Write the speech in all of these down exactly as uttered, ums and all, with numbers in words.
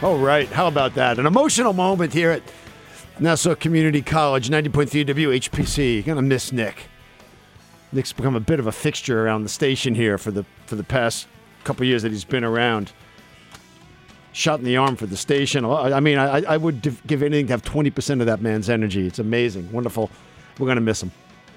All right, how about that? An emotional moment here at Nassau Community College, ninety point three W H P C. You're going to miss Nick. Nick's become a bit of a fixture around the station here for the for the past couple years that he's been around. Shot in the arm for the station. I mean, I, I would give anything to have twenty percent of that man's energy. It's amazing. Wonderful. We're going to miss him.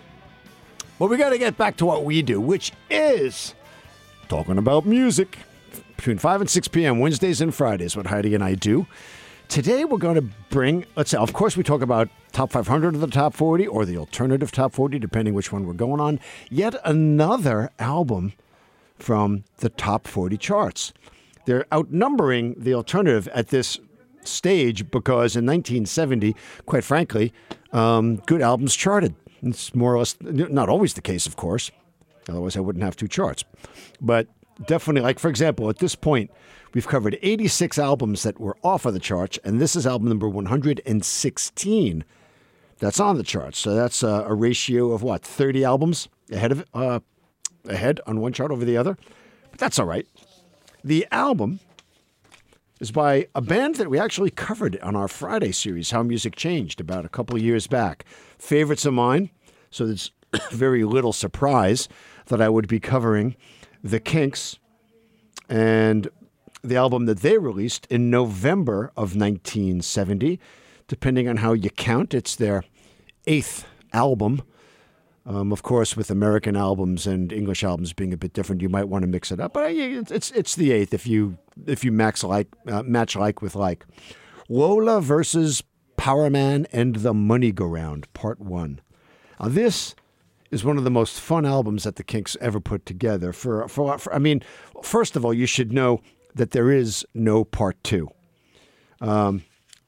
But we got to get back to what we do, which is talking about music. Between five and six p.m. Wednesdays and Fridays, what Heidi and I do. Today we're going to bring, let's say, of course we talk about top five hundred of the top forty or the alternative top forty, depending which one we're going on. Yet another album from the top forty charts. They're outnumbering the alternative at this stage because in nineteen seventy, quite frankly, um, good albums charted. It's more or less, not always the case, of course. Otherwise I wouldn't have two charts. But definitely, like, for example, at this point, we've covered eighty-six albums that were off of the charts, and this is album number one hundred sixteen that's on the charts. So that's a, a ratio of, what, thirty albums ahead of uh, ahead on one chart over the other? But that's all right. The album is by a band that we actually covered on our Friday series, How Music Changed, about a couple of years back. Favorites of mine, so there's very little surprise that I would be covering The Kinks and the album that they released in November of nineteen seventy. Depending on how you count, it's their eighth album. Um, of course, with American albums and English albums being a bit different, you might want to mix it up. But it's it's the eighth if you if you max like uh, match like with like. Lola versus Power Man and the Money Go Round, Part One. Now this is one of the most fun albums that the Kinks ever put together. For, for, for I mean, first of all, you should know that there is no part two. Um,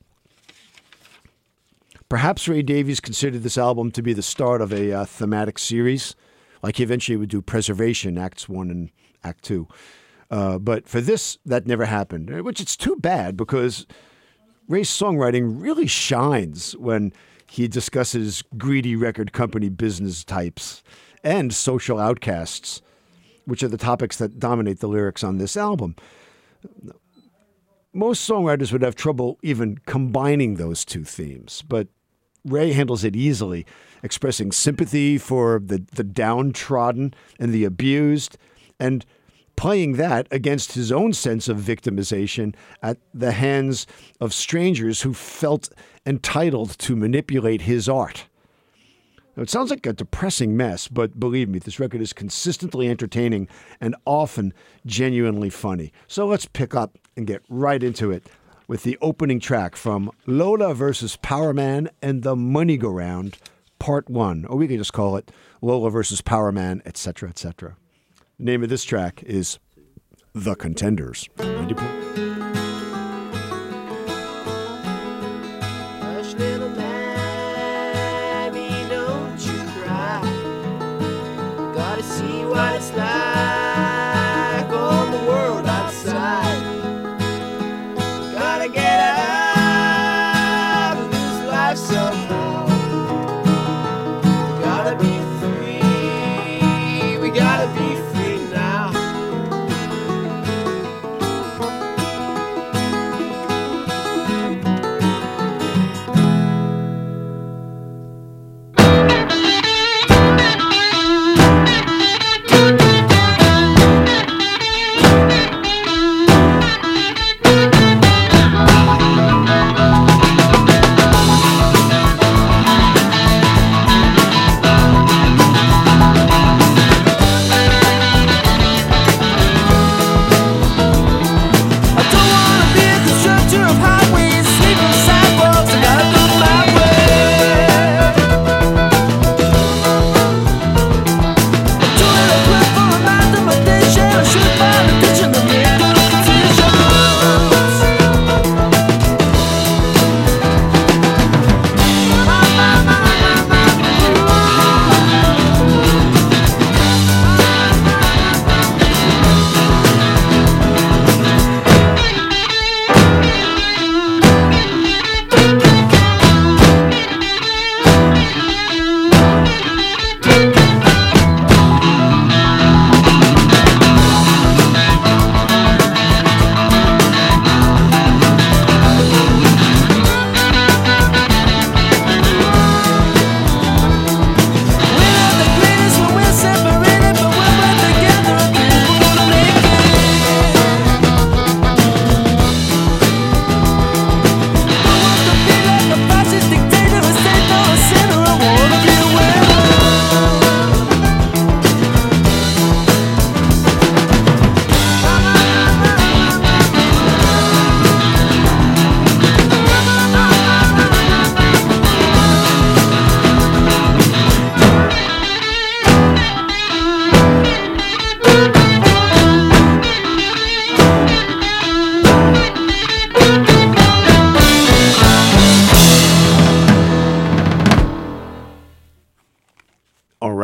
perhaps Ray Davies considered this album to be the start of a uh, thematic series, like he eventually would do Preservation, Acts One and Act Two. Uh, but for this, that never happened, which it's too bad because Ray's songwriting really shines when he discusses greedy record company business types and social outcasts, which are the topics that dominate the lyrics on this album. Most songwriters would have trouble even combining those two themes, but Ray handles it easily, expressing sympathy for the, the downtrodden and the abused, and playing that against his own sense of victimization at the hands of strangers who felt entitled to manipulate his art. Now, it sounds like a depressing mess, but believe me, this record is consistently entertaining and often genuinely funny. So let's pick up and get right into it with the opening track from Lola versus Power Man and the Money Go Round, Part One, or we could just call it Lola versus Power Man, et cetera, et cetera. The name of this track is The Contenders. Hush, little mammy, don't you cry. Gotta see what it's like on the world outside. Gotta get out of this life somehow. Gotta be free, we gotta be free now.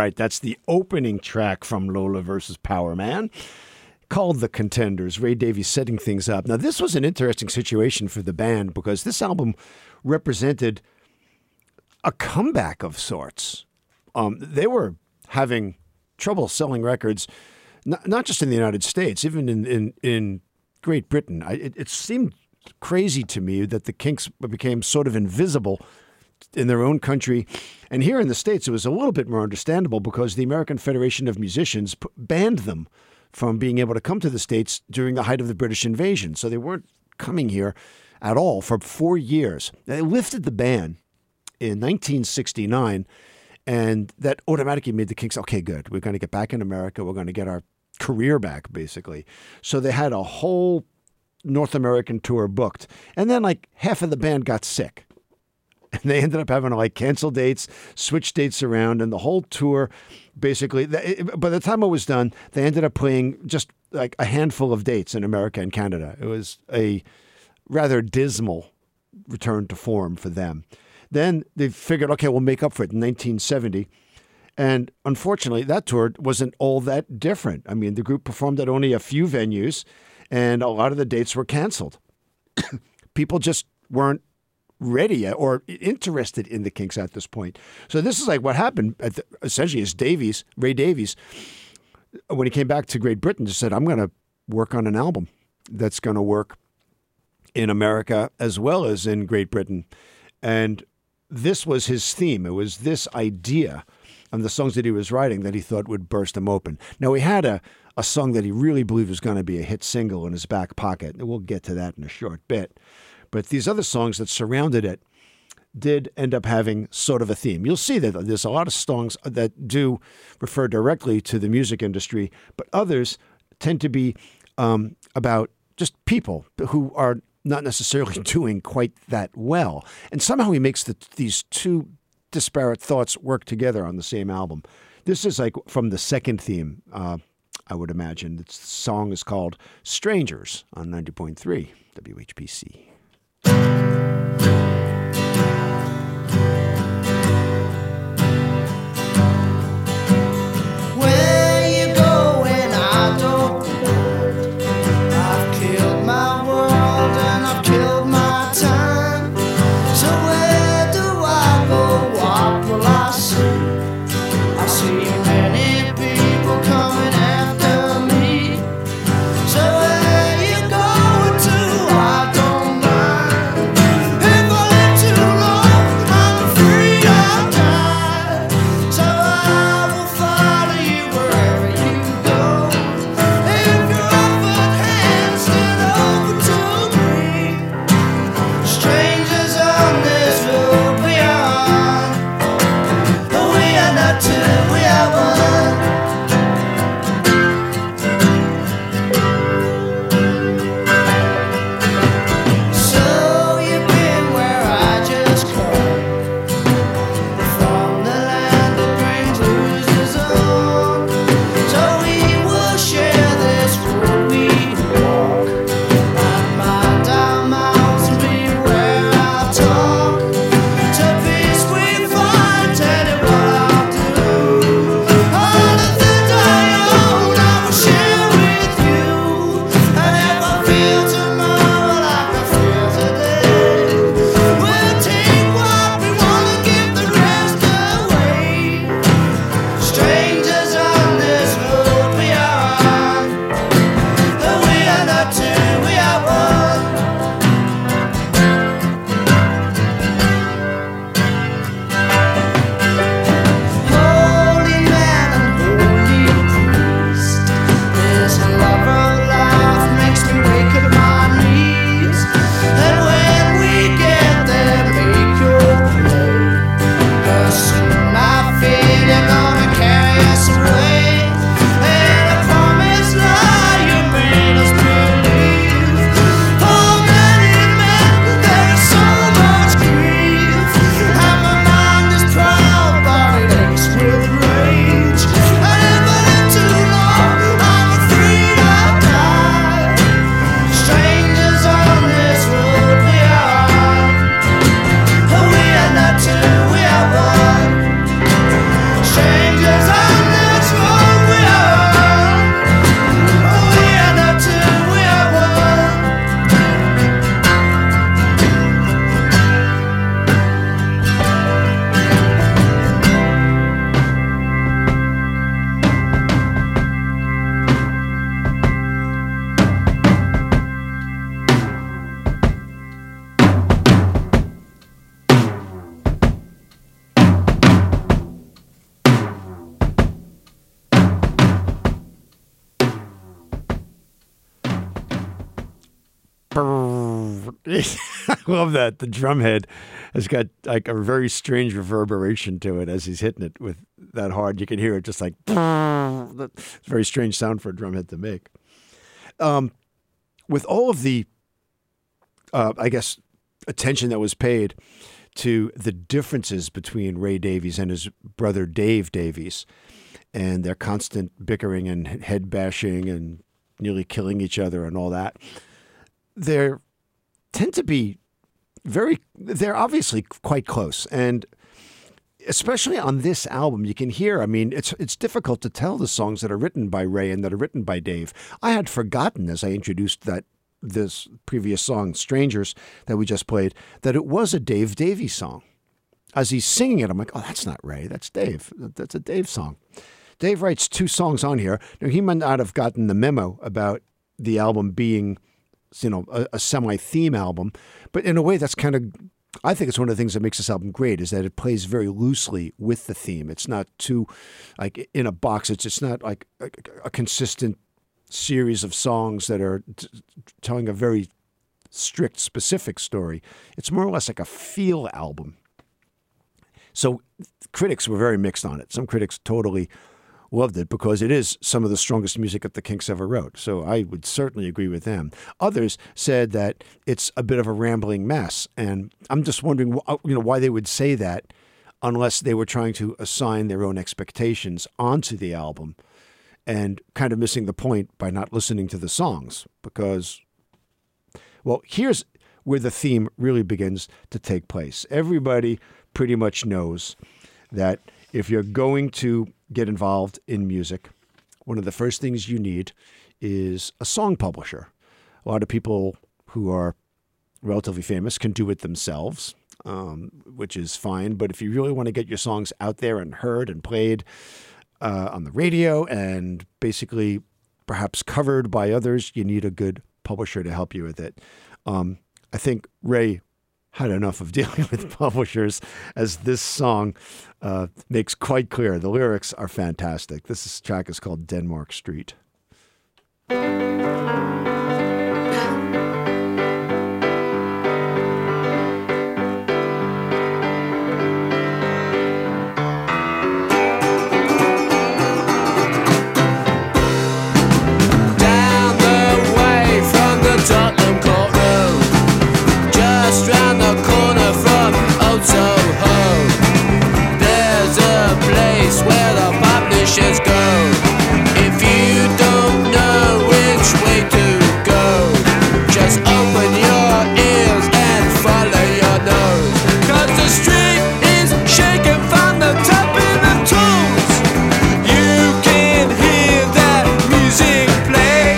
right. That's the opening track from Lola versus Power Man, called The Contenders. Ray Davies setting things up. Now, this was an interesting situation for the band because this album represented a comeback of sorts. Um, they were having trouble selling records, not, not just in the United States, even in, in, in Great Britain. I, it, it seemed crazy to me that the Kinks became sort of invisible in their own country. And here in the States, it was a little bit more understandable because the American Federation of Musicians p- banned them from being able to come to the States during the height of the British invasion. So they weren't coming here at all for four years. They lifted the ban in nineteen sixty-nine, and that automatically made the Kinks, okay, good. We're going to get back in America. We're going to get our career back, basically. So they had a whole North American tour booked. And then like half of the band got sick. And they ended up having to like cancel dates, switch dates around, and the whole tour, basically, by the time it was done, they ended up playing just like a handful of dates in America and Canada. It was a rather dismal return to form for them. Then they figured, okay, we'll make up for it in nineteen seventy. And unfortunately, that tour wasn't all that different. I mean, the group performed at only a few venues, and a lot of the dates were canceled. People just weren't ready yet or interested in the Kinks at this point. So this is like what happened at the, essentially is Davies, Ray Davies, when he came back to Great Britain, just said, I'm going to work on an album that's going to work in America as well as in Great Britain. And this was his theme. It was this idea and the songs that he was writing that he thought would burst him open. Now, he had a, a song that he really believed was going to be a hit single in his back pocket. We'll get to that in a short bit. But these other songs that surrounded it did end up having sort of a theme. You'll see that there's a lot of songs that do refer directly to the music industry, but others tend to be um, about just people who are not necessarily doing quite that well. And somehow he makes the, these two disparate thoughts work together on the same album. This is like from the second theme, uh, I would imagine. The song is called Strangers on ninety point three W H P C. Don't know. I love that. The drum head has got like a very strange reverberation to it as he's hitting it with that hard. You can hear it just like, it's a very strange sound for a drum head to make. Um, with all of the, uh, I guess, attention that was paid to the differences between Ray Davies and his brother Dave Davies and their constant bickering and head bashing and nearly killing each other and all that, there tend to be very, they're obviously quite close. And especially on this album, you can hear, I mean, it's it's difficult to tell the songs that are written by Ray and that are written by Dave. I had forgotten as I introduced that this previous song, Strangers, that we just played, that it was a Dave Davies song. As he's singing it, I'm like, oh, that's not Ray, that's Dave. That's a Dave song. Dave writes two songs on here. Now, he might not have gotten the memo about the album being, you know, a, a semi-theme album, but in a way that's kind of, I think it's one of the things that makes this album great is that it plays very loosely with the theme. It's not too, like, in a box. It's it's not like a, a consistent series of songs that are t- telling a very strict, specific story. It's more or less like a feel album. So critics were very mixed on it. Some critics totally loved it because it is some of the strongest music that the Kinks ever wrote. So I would certainly agree with them. Others said that it's a bit of a rambling mess. And I'm just wondering, you know, why they would say that unless they were trying to assign their own expectations onto the album and kind of missing the point by not listening to the songs. Because, well, here's where the theme really begins to take place. Everybody pretty much knows that if you're going to get involved in music, one of the first things you need is a song publisher. A lot of people who are relatively famous can do it themselves, um, which is fine. But if you really want to get your songs out there and heard and played uh, on the radio and basically perhaps covered by others, you need a good publisher to help you with it. Um, I think Ray had enough of dealing with publishers, as this song uh, makes quite clear. The lyrics are fantastic. This is, track is called Denmark Street. Down the way from the Tottenham Court Road, just round the corner from Old Soho, there's a place where the publishers go. If you don't know which way to go, just open your ears and follow your nose. Cause the street is shaking from the tapping of tools. You can hear that music play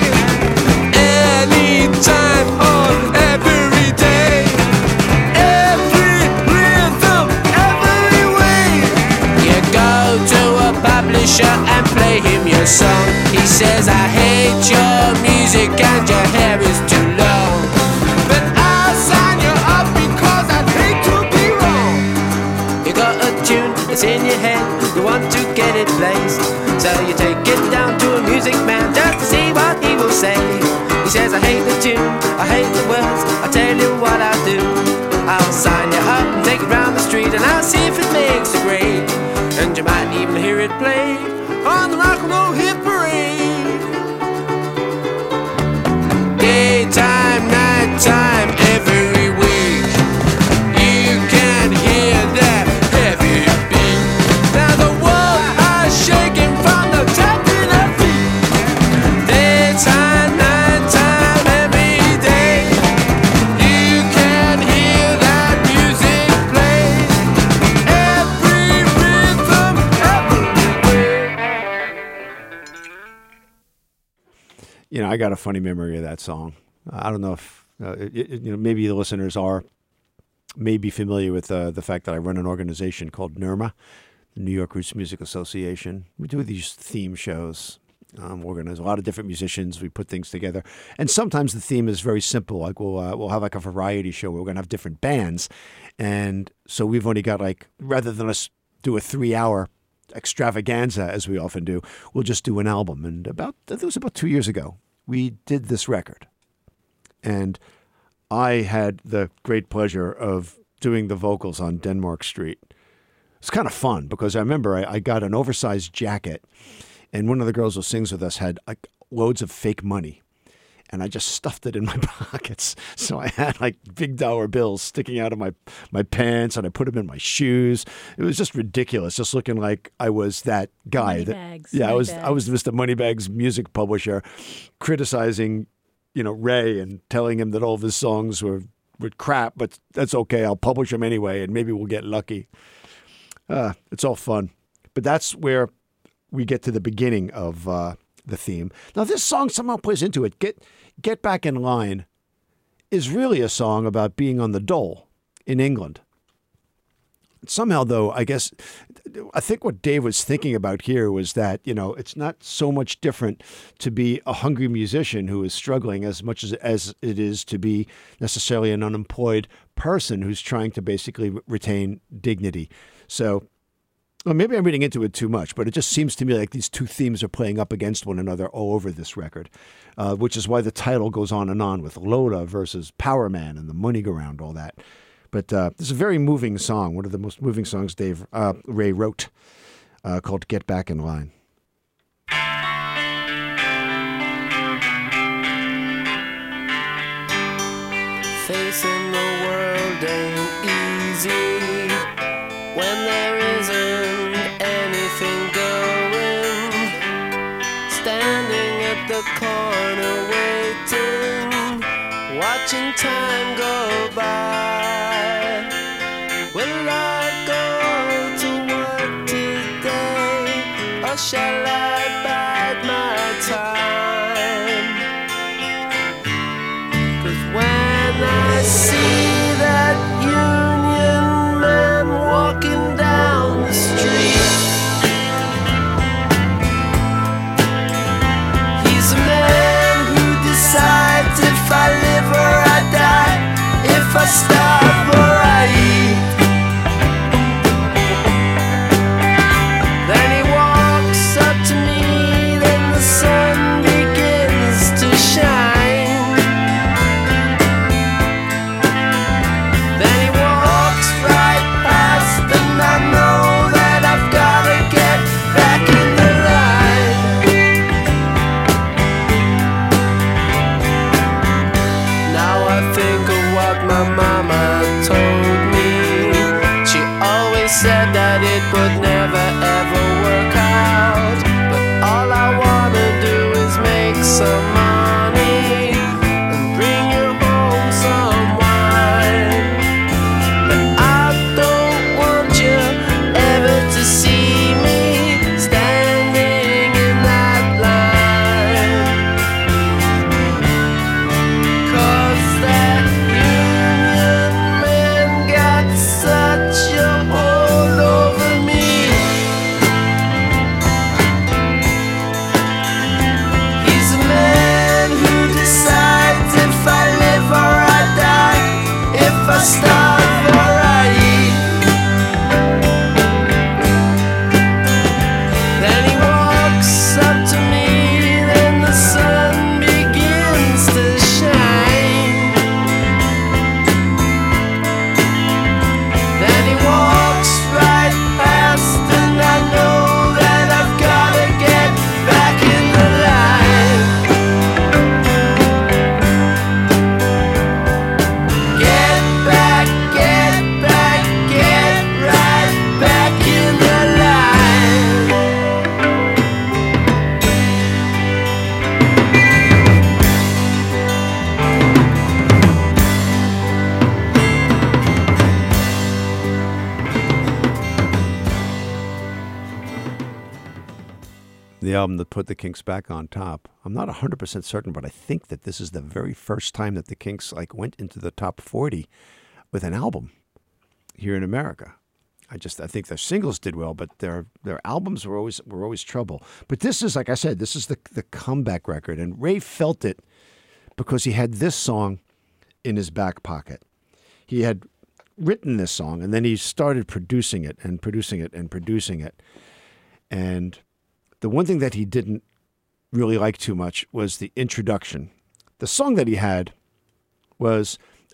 anytime on every day. Every rhythm, every way. You go to a publisher and play him your song. He says, I hate your music and your hair is too long, but I'll sign you up because I'd hate to be wrong. You got a tune that's in your head, you want to get it placed, so you take it down to a music man just to see what he will say. He says, I hate the tune, I hate the words, I'll tell you what I'll do. I'll sign you up and take it round the street and I'll see if it makes a grade. And you might even hear it played on the rock and roll hit parade. Daytime, nighttime, every week, you can hear that heavy beat. Now the world is shaking from the tapping of feet. Daytime, nighttime, every day, you can hear that music play. Every rhythm, You know, I got a funny memory of that song. I don't know if, uh, it, it, you know, maybe the listeners are maybe familiar with uh, the fact that I run an organization called NERMA, the New York Roots Music Association. We do these theme shows. Um, we organize a lot of different musicians. We put things together. And sometimes the theme is very simple. Like we'll, uh, we'll have like a variety show where we're going to have different bands. And so we've only got like, rather than us do a three hour extravaganza, as we often do, we'll just do an album. And about, it was about two years ago, we did this record. And I had the great pleasure of doing the vocals on Denmark Street. It's kind of fun because I remember I, I got an oversized jacket, and one of the girls who sings with us had like loads of fake money. And I just stuffed it in my pockets. So I had like big dollar bills sticking out of my, my pants, and I put them in my shoes. It was just ridiculous, just looking like I was that guy. Money that, bags, yeah, money I was bags. I was Mister Moneybags music publisher, criticizing, you know, Ray and telling him that all of his songs were, were crap, but that's okay. I'll publish them anyway, and maybe we'll get lucky. Uh, it's all fun. But that's where we get to the beginning of uh, the theme. Now, this song somehow plays into it. Get Get Back in Line is really a song about being on the dole in England. Somehow, though, I guess, I think what Dave was thinking about here was that, you know, it's not so much different to be a hungry musician who is struggling as much as, as it is to be necessarily an unemployed person who's trying to basically retain dignity. So, well, maybe I'm reading into it too much, but it just seems to me like these two themes are playing up against one another all over this record, uh, which is why the title goes on and on with Lola versus Power Man and the money go round, all that. But uh, this is a very moving song, one of the most moving songs Dave uh, Ray wrote, uh, called Get Back in Line. Facing the world ain't easy when there isn't anything going. Standing at the corner waiting, watching time go by. Will I go to work today, or shall I bide my time? 'Cause when I see that union man walking down the street, he's a man who decides if I live or I die, if I starve or I eat. Then he walks up to me, then the sun begins to shine. Then he walks right past, and I know that I've gotta get back in the line. Now I think of what my mama told me. She always said that it would never ever work out, but all I wanna do is make some money and bring you home some wine. But I don't want you ever to see me standing in that line. 'Cause that union man got such a hold over me. He's a man who decides if I live or I die, if I starve or I eat. Then he walks up to me, then the sun begins to shine. Then he walks right past, and I know that I've gotta get back in the line. Get back, get back, get right back in the line. The album that put the Kinks back on top. I'm not one hundred percent certain, but I think that this is the very first time that the Kinks like went into the top forty with an album here in America. I just I think their singles did well, but their their albums were always were always trouble. But this is, like I said, this is the the comeback record, and Ray felt it because he had this song in his back pocket. He had written this song, and then he started producing it and producing it and producing it. And the one thing that he didn't really like too much was the introduction. The song that he had was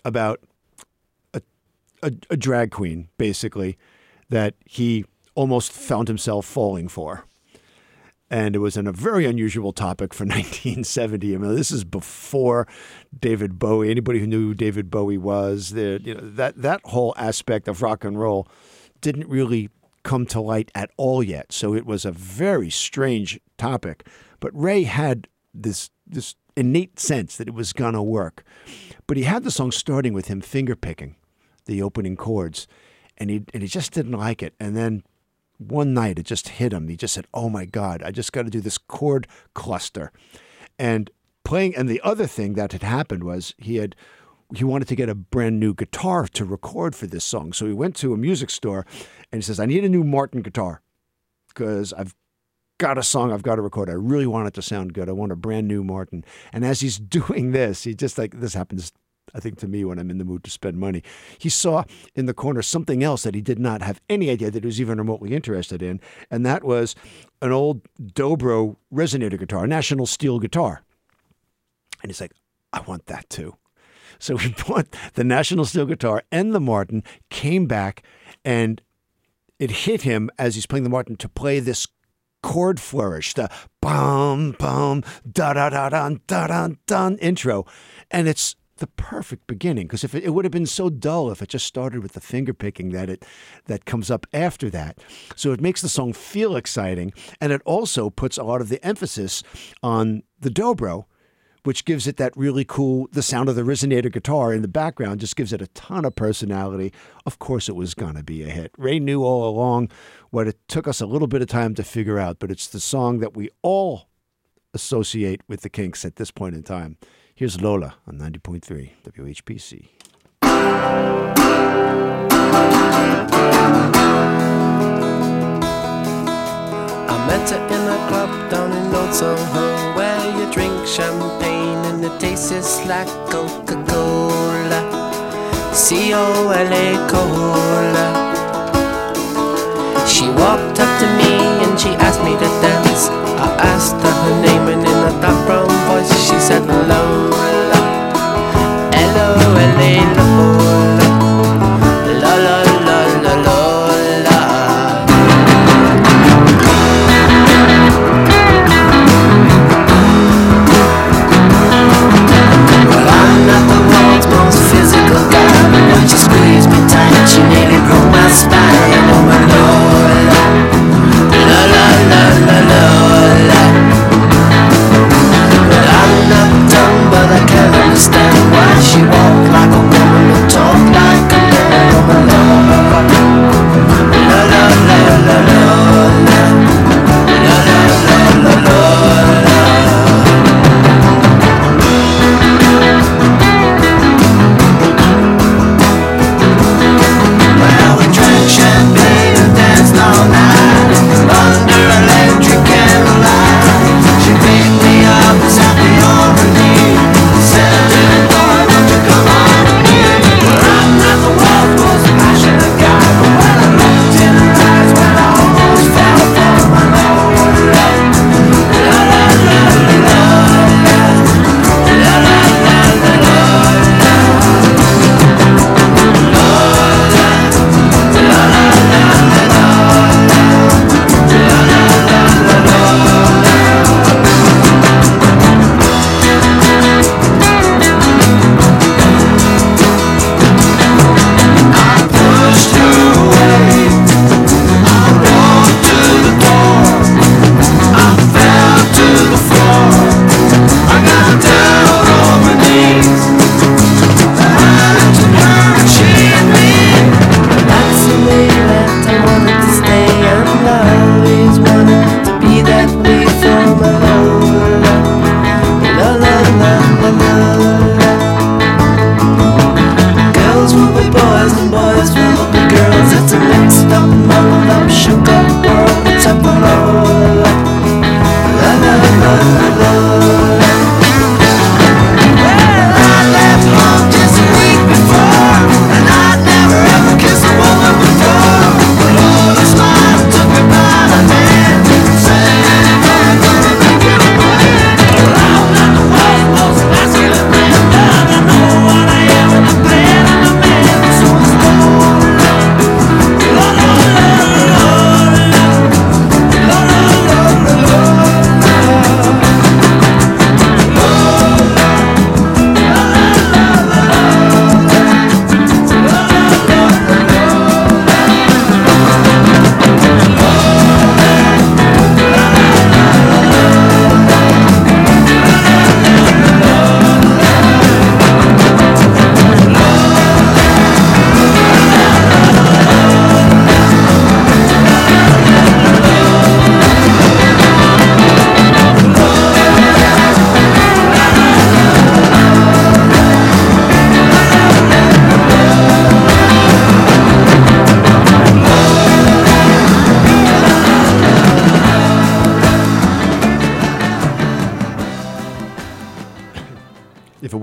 about a, a, a drag queen, basically, that he almost found himself falling for. And it was in a very unusual topic for nineteen seventy. I mean, this is before David Bowie. Anybody who knew who David Bowie was, the, you know, that, that whole aspect of rock and roll didn't really come to light at all yet. So it was a very strange topic. But Ray had this this innate sense that it was going to work. But he had the song starting with him finger picking the opening chords. And he, and he just didn't like it. And then one night it just hit him. He just said, oh my God, I just got to do this chord cluster. And playing, and the other thing that had happened was he had, he wanted to get a brand new guitar to record for this song. So he went to a music store and he says, I need a new Martin guitar because I've got a song I've got to record. I really want it to sound good. I want a brand new Martin. And as he's doing this, he just like, this happens I think to me when I'm in the mood to spend money. He saw in the corner something else that he did not have any idea that he was even remotely interested in, and that was an old Dobro resonator guitar, a National Steel guitar. And he's like, I want that too. So he bought the National Steel guitar and the Martin, came back, and it hit him as he's playing the Martin to play this chord flourish, the bum, bum, da-da-da-dun, da-dun-dun intro. And it's the perfect beginning, because if it, it would have been so dull if it just started with the finger picking that it that comes up after that. So it makes the song feel exciting, and it also puts a lot of the emphasis on the dobro, which gives it that really cool, the sound of the resonator guitar in the background just gives it a ton of personality. Of course it was going to be a hit. Ray knew all along what it took us a little bit of time to figure out, but it's the song that we all associate with the Kinks at this point in time. Here's Lola on ninety point three W H P C. I met her in a club down in Old Soho, where you drink champagne and it tastes like Coca-Cola, C O L A Cola. She walked up to me and she asked me to dance. I asked her her name, and in a dark brown voice she said Lola, L O L A Lola, La la la la Lola. Well, I'm not the world's most physical guy, but when she squeezed me tight, she nearly broke my spine. Oh my Lola, la la la la Lola.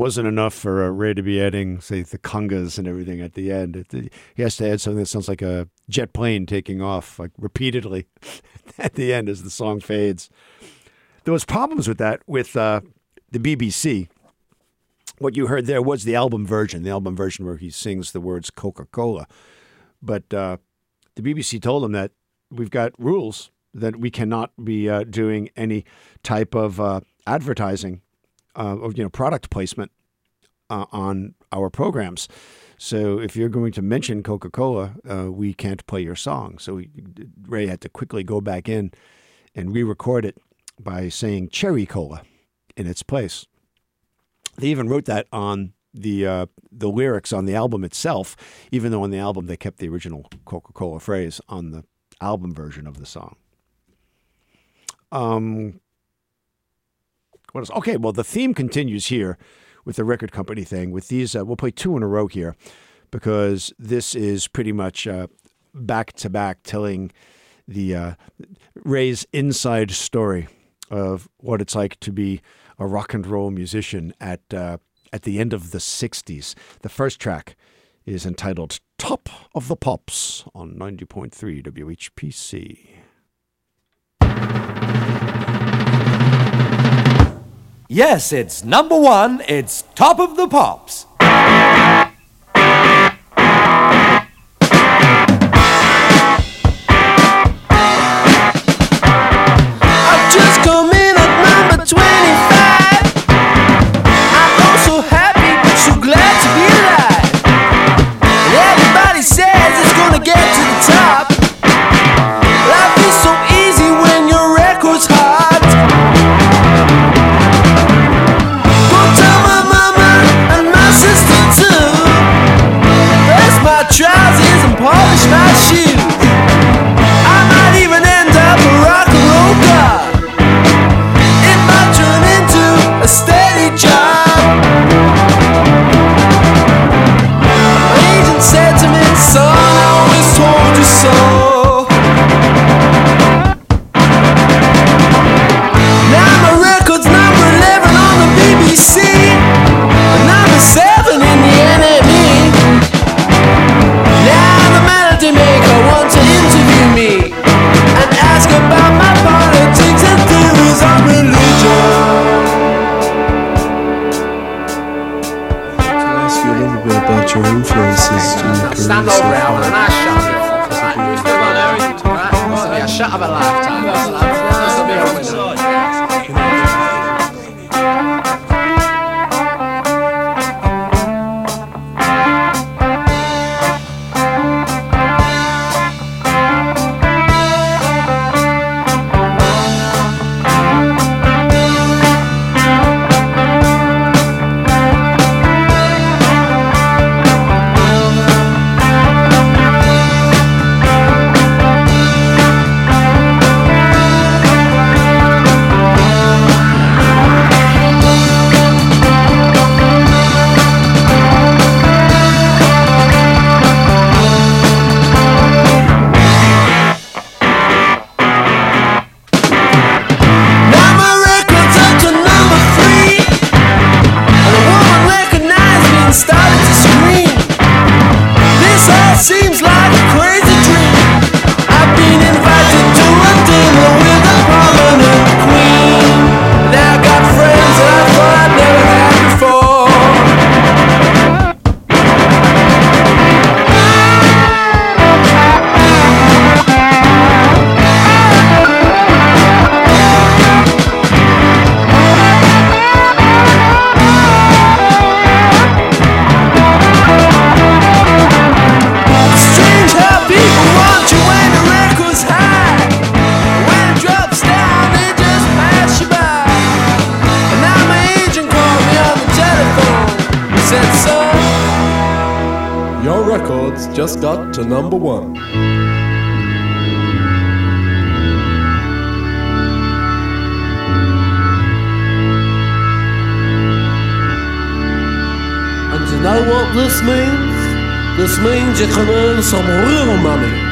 wasn't enough for uh, Ray to be adding, say, the congas and everything at the end. It, it, he has to add something that sounds like a jet plane taking off, like repeatedly at the end as the song fades. There was problems with that with uh, the B B C. What you heard there was the album version, the album version where he sings the words Coca-Cola. But uh, the B B C told him that we've got rules that we cannot be uh, doing any type of uh, advertising uh, or, you know, product placement uh, on our programs. So if you're going to mention Coca-Cola, uh, we can't play your song. So we, Ray had to quickly go back in and re-record it by saying Cherry Cola in its place. They even wrote that on the uh, the lyrics on the album itself, even though on the album they kept the original Coca-Cola phrase on the album version of the song. Um, what else? Okay, well, the theme continues here with the record company thing. With these, uh, we'll play two in a row here because this is pretty much uh, back to back telling the uh, Ray's inside story of what it's like to be a rock and roll musician at uh, at the end of the sixties. The first track is entitled Top of the Pops on ninety point three W H P C. Yes, it's number one. It's Top of the Pops. I've just come in at number twenty-five. I'm oh so happy, so glad to be alive. And everybody says it's gonna get to the top. Life is so easy when your record's hot. Go tell my mama and my sister too. Press my trousers and polish my shoes. I might even end up a rock and roll god. It might turn into a steady job. My agent said to me, son, I always told you so. Now my record's number eleven on the B B C, and number seven in the N M E. Now the melody maker wants to interview me and ask about my politics and theories on religion. Can I ask you a little bit about your influences in your career Stand so over Alan and far? I shut it. Right, you still got there, right? Yeah, shut up a lifetime. This will be a minute. Now my record's up to number three, and a woman recognized me and started to scream. This all seems like a crazy dream. I've been invited to a dinner with a prominent queen. Now I got friends that I thought I'd never had before. Strange how people want you when the record's high. When it drops down, they just pass you by. And now my agent called me on the telephone. He said, son, Your records just got to number one. and you know what this means? This means you can earn some real money.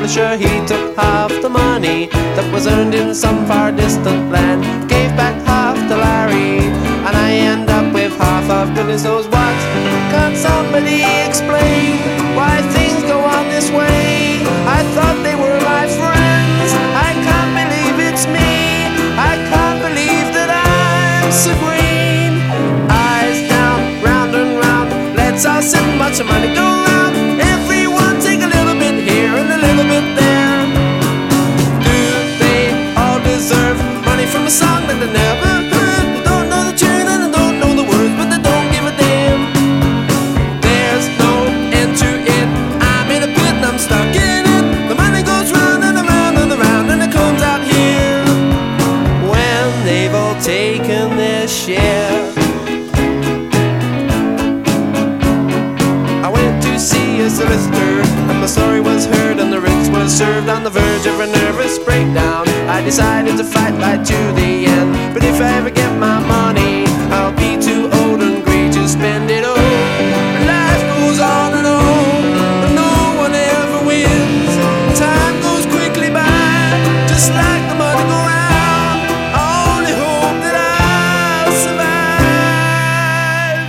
publisher, he took half the money that was earned in some far distant land, gave back half to Larry, and I end up with half of goodness knows what. Can't somebody explain why things go on this way? I thought they were my friends. I can't believe it's me. I can't believe that I'm so green. Eyes down, round and round. Let's all sit and watch the money go round. Everyone take a little bit here and a little bit there. Do they all deserve money from a song that they never heard? They don't know the tune and they don't know the words, but they don't give a damn. There's no end to it. I'm in a pit and I'm stuck in it. The money goes round and around and around, and it comes out here when they've all taken their share. I went to see a solicitor, and my story was heard and the writs was served. On the verge of a nervous breakdown, I decided to fight right to the end. But if I ever get my money, I'll be too old and grey to spend it all. And life goes on and on, but no one ever wins. Time goes quickly by, just like the money go round. I only hope that I'll survive.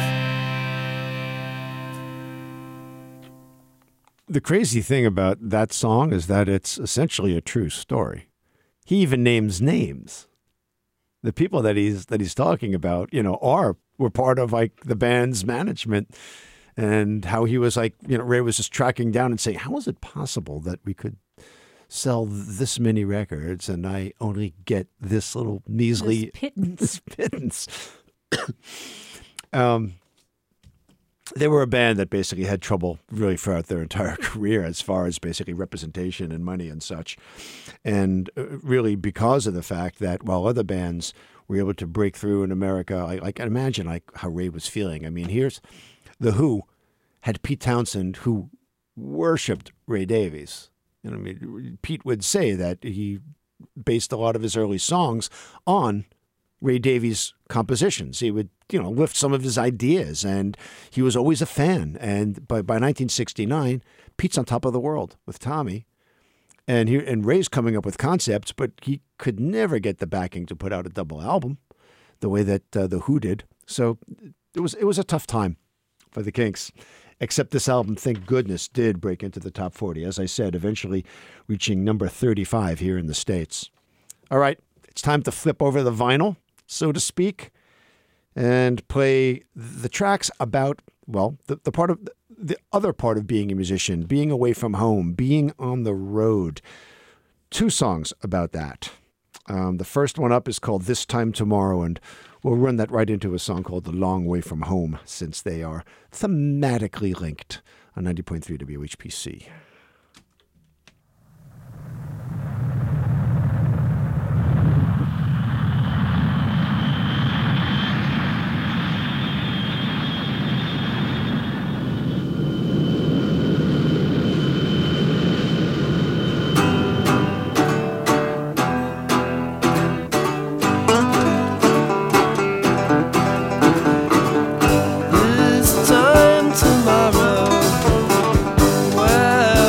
The crazy thing about that song is that it's essentially a true story. He even names names. The people that he's that he's talking about, you know, are were part of like the band's management, and how he was like, you know, Ray was just tracking down and saying, how is it possible that we could sell this many records and I only get this little measly This pittance. this pittance. um, they were a band that basically had trouble really throughout their entire career as far as basically representation and money and such. And uh, really because of the fact that while other bands were able to break through in America, I, I can imagine like how Ray was feeling. I mean, here's The Who had Pete Townsend, who worshipped Ray Davies. And I mean, Pete would say that he based a lot of his early songs on Ray Davies' compositions. He would, you know, lift some of his ideas, and he was always a fan. And by, by nineteen sixty-nine, Pete's on top of the world with Tommy. And he, and Ray's coming up with concepts, but he could never get the backing to put out a double album the way that uh, The Who did. So it was it was a tough time for the Kinks. Except this album, thank goodness, did break into the top forty, as I said, eventually reaching number thirty-five here in the States. All right, it's time to flip over the vinyl, so to speak, and play the tracks about, well, the, the part of the other part of being a musician, being away from home, being on the road. Two songs about that. Um, the first one up is called This Time Tomorrow, and we'll run that right into a song called The Long Way From Home, since they are thematically linked on ninety point three W H P C. This time tomorrow, well,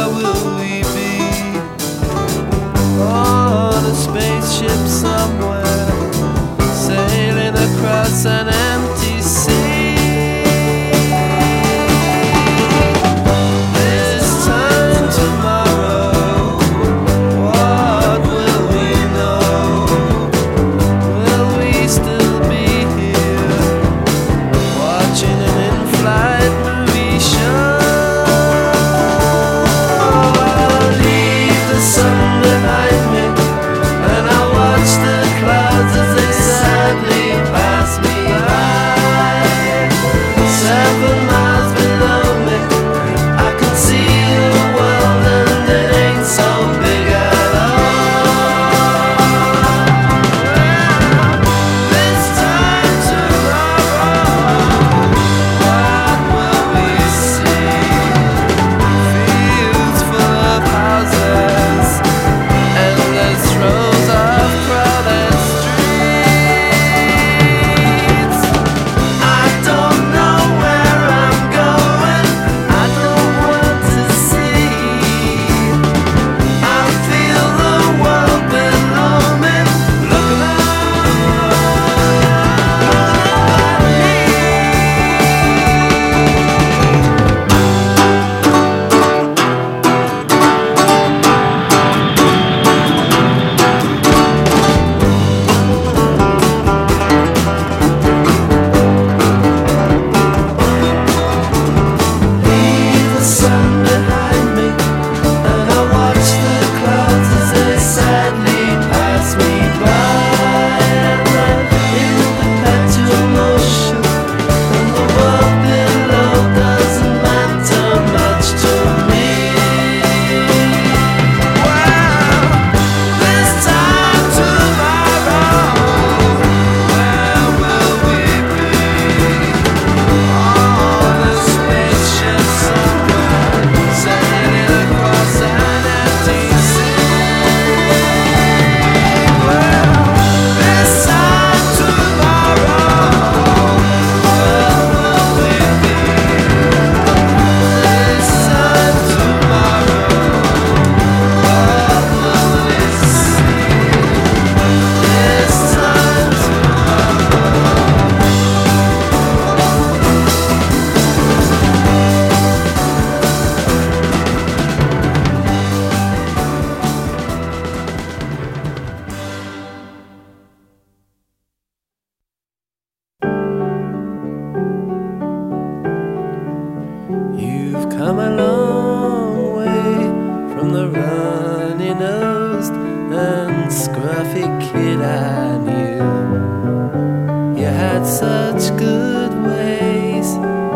You've come a long way from the runny-nosed and scruffy kid I knew. You had such good ways.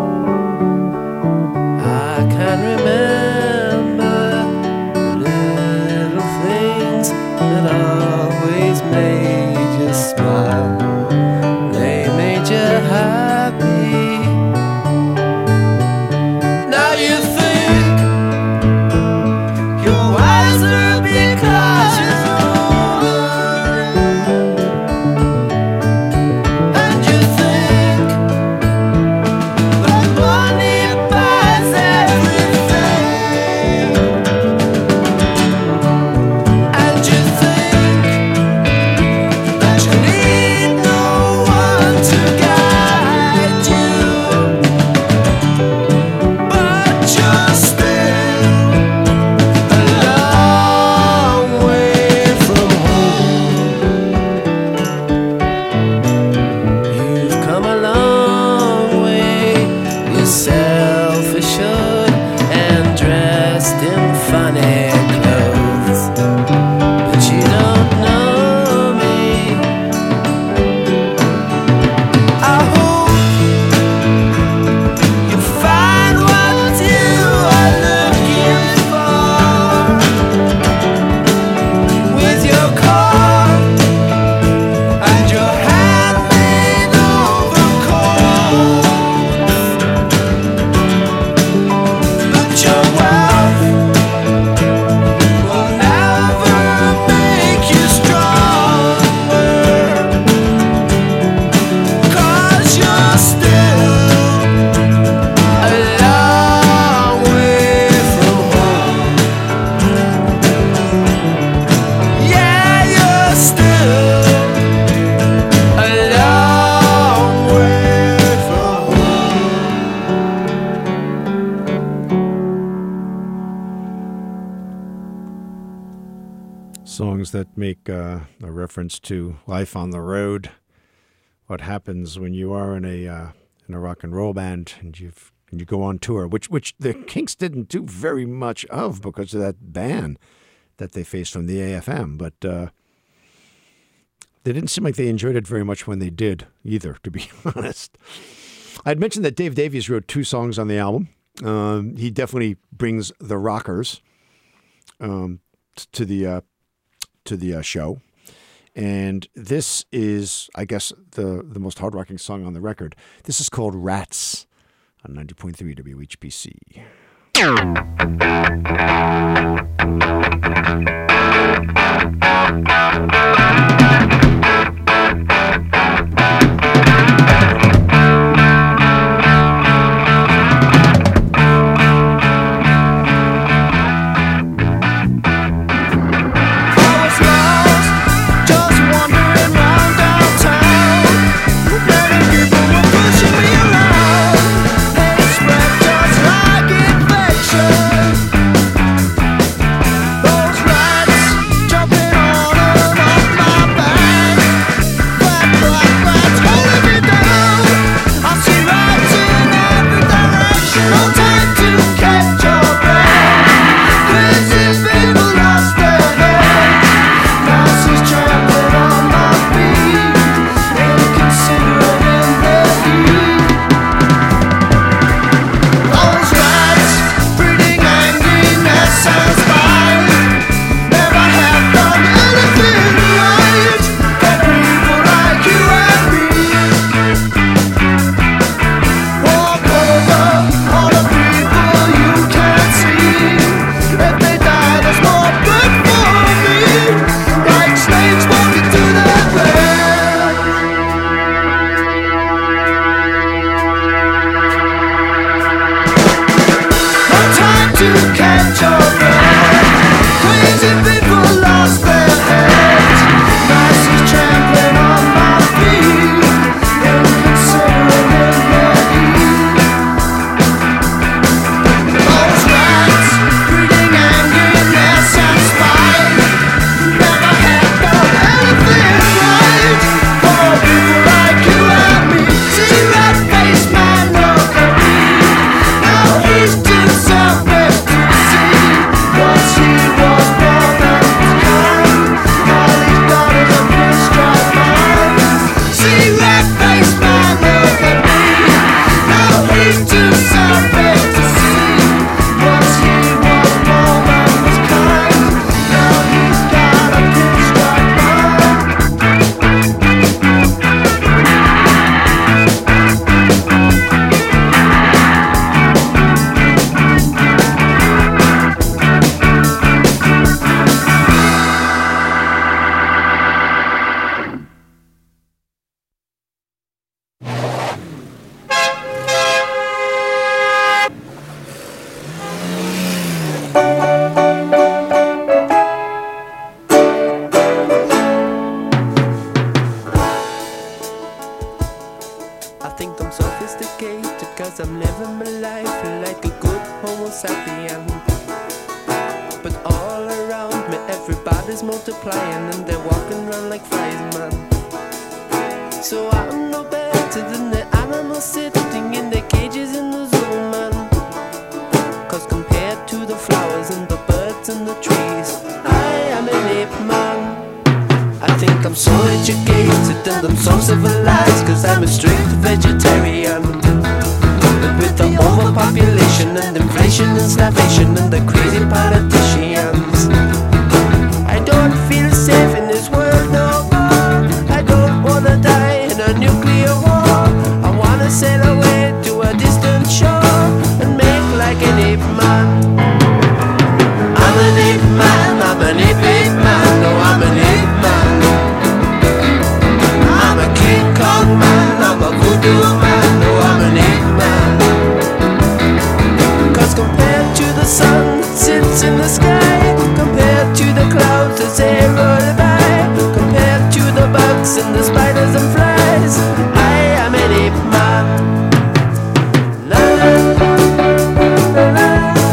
I can remember little things that always made you smile. They made you happy. Now you think you're wiser because you're older, and you think that money buys everything, and you think that you need no one to guide you, but you're still a long way from home. You've come a long way. You're self-assured and dressed in funny clothes, but you don't know me. I hope you find what you are looking for with your car and your handmade overcoat. But your wealth will never make you stronger, 'cause you're still a long way from home. Yeah, you're still a long way from home. Songs that make uh, a reference to life on the road, what happens when you are in a uh, in a rock and roll band and you've and you go on tour, which which the Kinks didn't do very much of because of that ban that they faced from the A F M. But uh, they didn't seem like they enjoyed it very much when they did either, to be honest. I'd mentioned that Dave Davies wrote two songs on the album. Um, he definitely brings the rockers um, t- to the uh, to the uh, show. And this is, I guess, the, the most hard-rocking song on the record. This is called Rats on ninety point three W H P C. Pushing me around, they spread just like infection. spiders multiplying and they're walking around like flies, man. So I'm no better than the animals sitting in their cages in the zoo, man. Cause compared to the flowers and the birds and the trees, I am an ape man. I think I'm so educated and I'm so civilized, cause I'm a strict vegetarian. But with the overpopulation and inflation and starvation and the crazy politicians, I don't feel safe in this world no more. I don't wanna die in a nuclear war. I wanna sail away to a distant shore and make like an ape man. I'm an ape man, I'm an ape ape man, no I'm an ape man. I'm a King Kong man, I'm a voodoo man, no I'm an ape man. Cause compared to the sun that sits in the sky, compared to the clouds as they roll by, compared to the bugs and the spiders and flies, I am an ape man. La la la la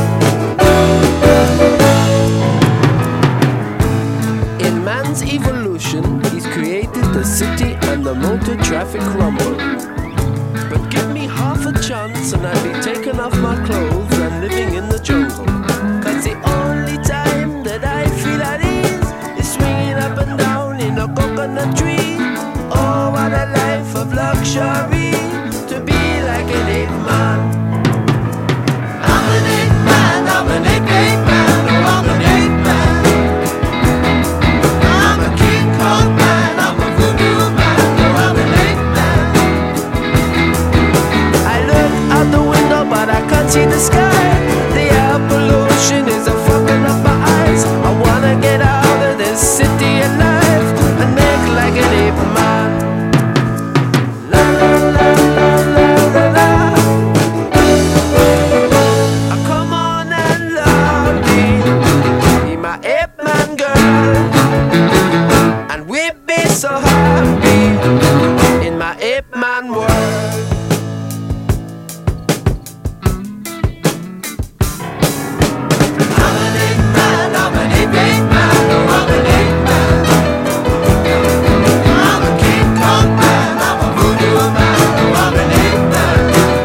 la. In man's evolution, he's created the city and the motor traffic rumble. But give me half a chance and I'll be taking off my clothes and living in the jungle. Cause the only time that I feel at ease is swinging up and down in a coconut tree. Oh, what a life of luxury, to be like an ape man. I'm an ape man, I'm an ape ape man, no I'm an ape man. I'm a King Kong man, I'm a voodoo man, no I'm an ape man. I look out the window but I can't see the sky. The air pollution is a fucking up my eyes. I wanna get out of this city alive and make like an ape man. La la la la la la la. Ah, come on and love me, be my ape man girl, and we'll be so happy in my ape man world. I'm an ape man, I'm an ape ape man, no I'm an ape man. I'm a King Kong man, I'm a voodoo man, no I'm an ape man.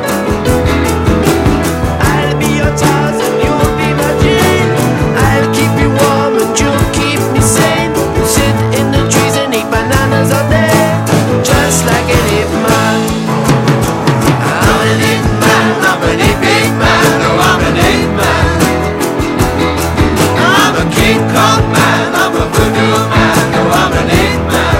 I'll be your Tarzan, you'll be my Jane. I'll keep you warm and you'll keep me sane. We'll sit in the trees and eat bananas all day, just like an ape man. I'm an ape man, I'm an ape ape man, no I'm an ape man. I'm a King Kong man, I'm a voodoo man, no I'm an ape man.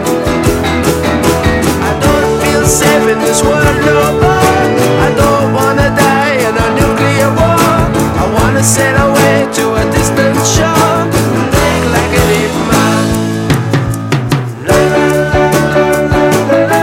I don't feel safe in this world no more. I don't wanna die in a nuclear war. I wanna sail away to a distant shore and make like an ape man. La la la la la la.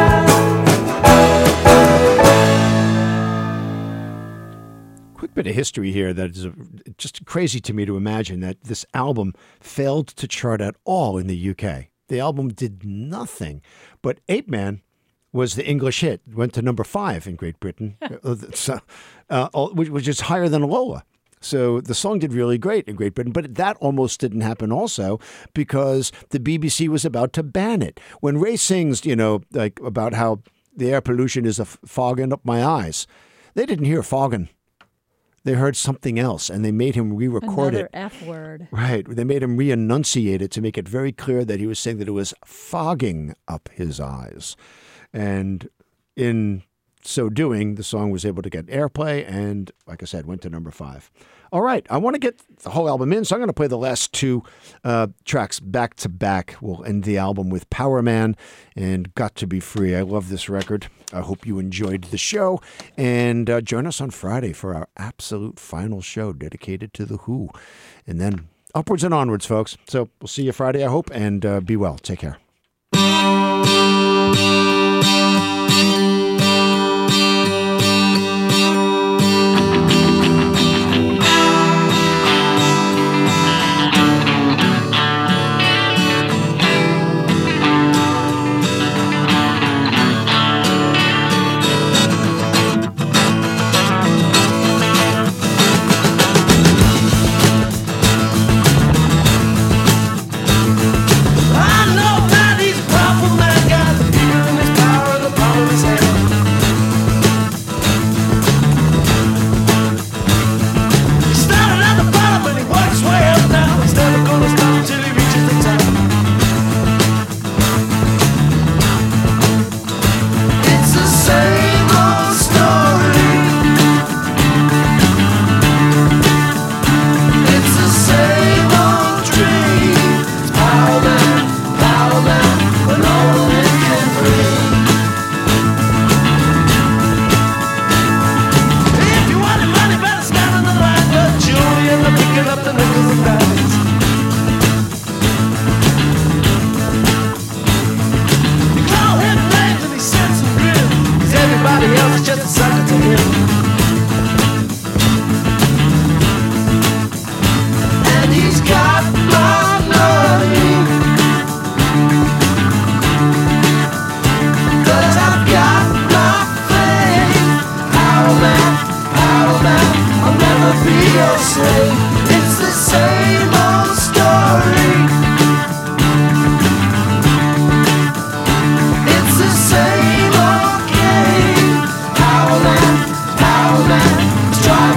Quick bit of history here that is uh just crazy to me to imagine that this album failed to chart at all in the U K. The album did nothing, but Ape Man was the English hit. Went to number five in Great Britain, uh, so, uh, which, which is higher than Lola. So the song did really great in Great Britain, but that almost didn't happen also because the B B C was about to ban it. When Ray sings, you know, like about how the air pollution is a f- fogging up my eyes, they didn't hear fogging. They heard something else, and they made him re-record Another it. F word. Right. They made him re-enunciate it to make it very clear that he was saying that it was fogging up his eyes. And in so doing, the song was able to get airplay and, like I said, went to number five. All right. I want to get the whole album in, so I'm going to play the last two uh, tracks back to back. We'll end the album with Power Man and Got to Be Free. I love this record. I hope you enjoyed the show. And uh, join us on Friday for our absolute final show dedicated to The Who. And then upwards and onwards, folks. So we'll see you Friday, I hope, and uh, be well. Take care.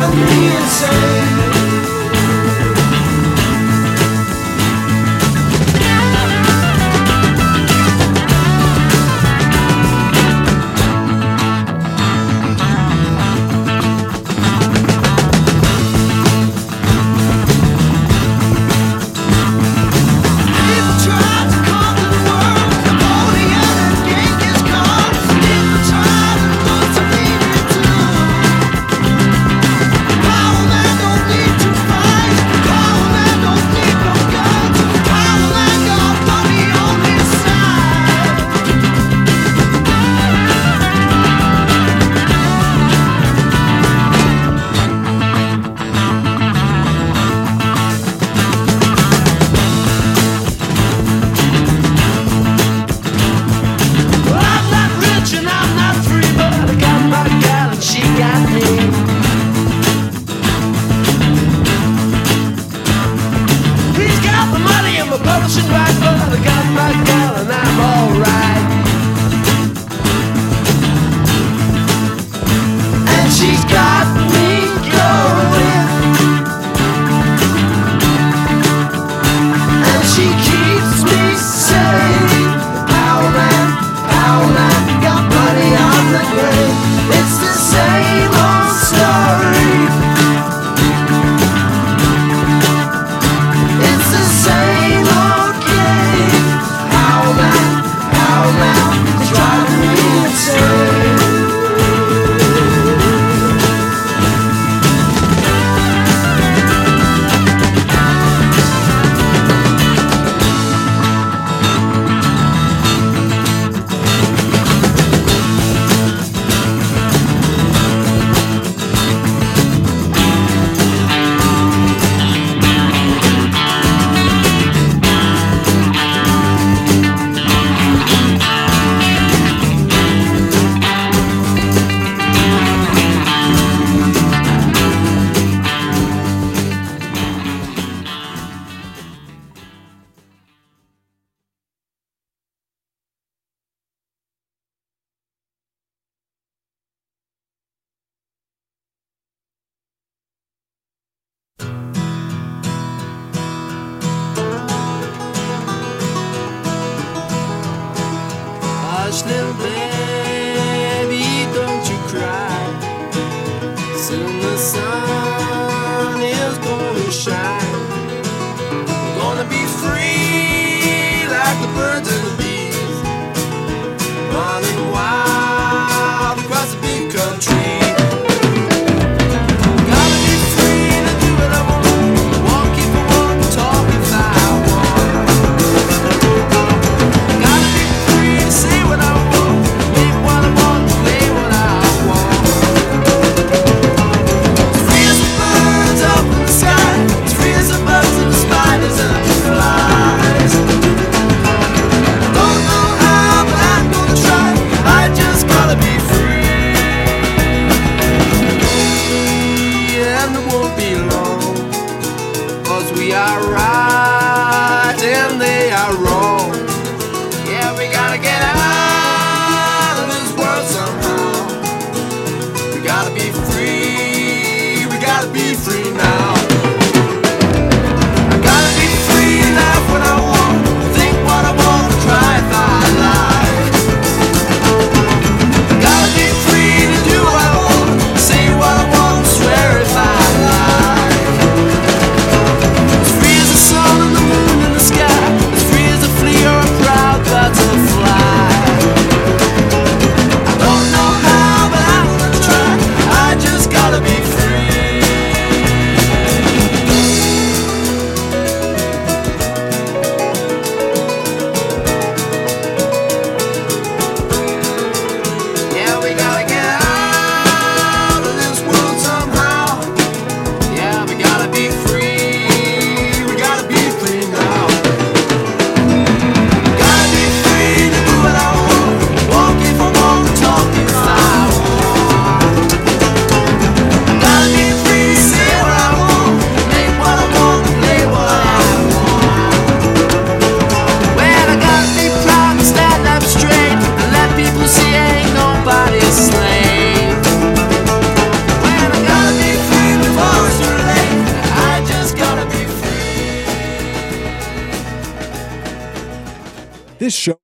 drive me insane. Hush, little baby, don't you cry. Soon the sun is gonna shine. We're gonna be free like the birds and the bees, running wild across the big country. Gotta be free to do what I want, walk if I want, talk if I want. Gotta be free to say what I want, make what I want, play what I want. As free as the birds up in the sky, as free as the bugs and the spiders and the flies. I don't know how, but I'm gonna try. I just gotta be free, and it won't be long, 'cause we are right and they are wrong. Yeah, we gotta get out of this world somehow. We gotta be free, we gotta be free now. I gotta be free and laugh when I want, think what I want, try if I like. I gotta be free to do what I want, say what I want, swear if I like. As free as the sun and the moon and the sky, as free as This show